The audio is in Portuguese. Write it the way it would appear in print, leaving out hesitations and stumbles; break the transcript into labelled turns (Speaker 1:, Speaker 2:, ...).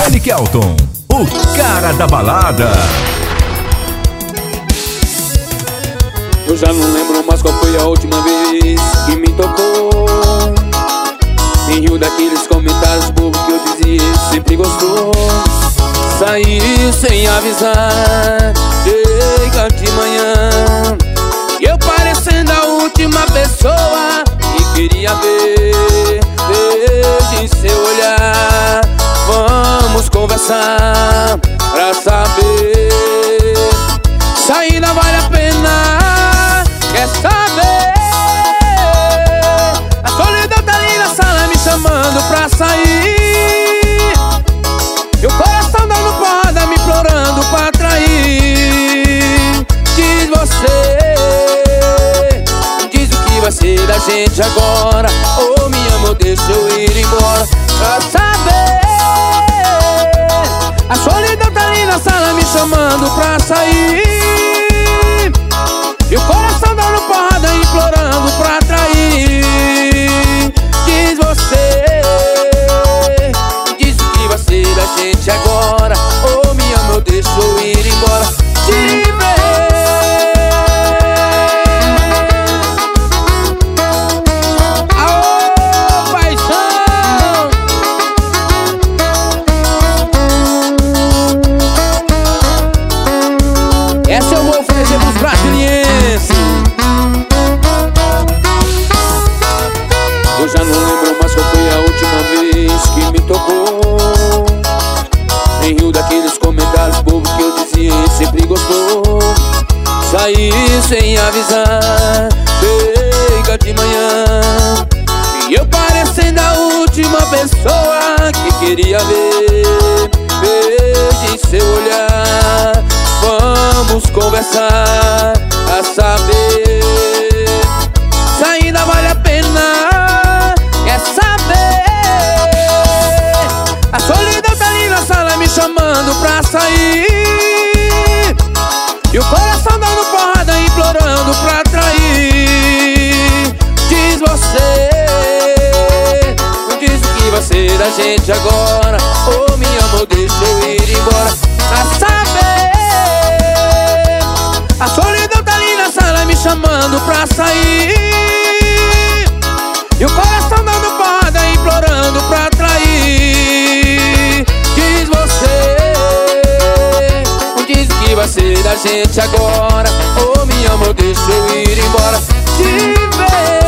Speaker 1: DJ Kelton, o cara da balada.
Speaker 2: Eu já não lembro mais qual foi a última vez que me tocou. Em rio daqueles comentários bobos que eu dizia sempre gostou. Saí sem avisar, chega de manhã, eu parecendo a última pessoa que queria ver. Veja em seu olhar, vamos conversar pra saber se ainda vale a pena. Quer saber? A solidão tá ali na sala me chamando pra sair, e o coração dando porrada me implorando pra trair. Diz você, diz o que vai ser da gente agora. Ou me ama ou deixa eu ir embora. Pra saber, a solidão tá ali na sala me chamando pra sair, e o coração dando porrada implorando pra trair. Diz você, diz o que vai ser da gente agora. Ou me ama ou deixa eu ir embora. Te ver. Aô, paixão. Essa eu vou oferecer pros brasilienses. Eu já não lembro mais qual foi a última vez que me tocou. Em rio daqueles comentários bobos que eu dizia e sempre gostou. Saí sem avisar, chega de manhã, e eu parecendo a última pessoa que queria ver. Veja em seu olhar, vamos conversar a saber se ainda vale a pena. Quer saber? A solidão tá ali na sala me chamando pra sair, e o coração dando porrada implorando pra trair. Diz você, diz o que vai ser da gente agora. Ou me ama ou deixa eu ir embora. Pra saber, a solidão tá ali na sala me chamando pra sair, e o coração dando porrada implorando pra trair. Diz você, diz o que vai ser da gente agora. Ou me ama ou deixa eu ir embora. Te ver.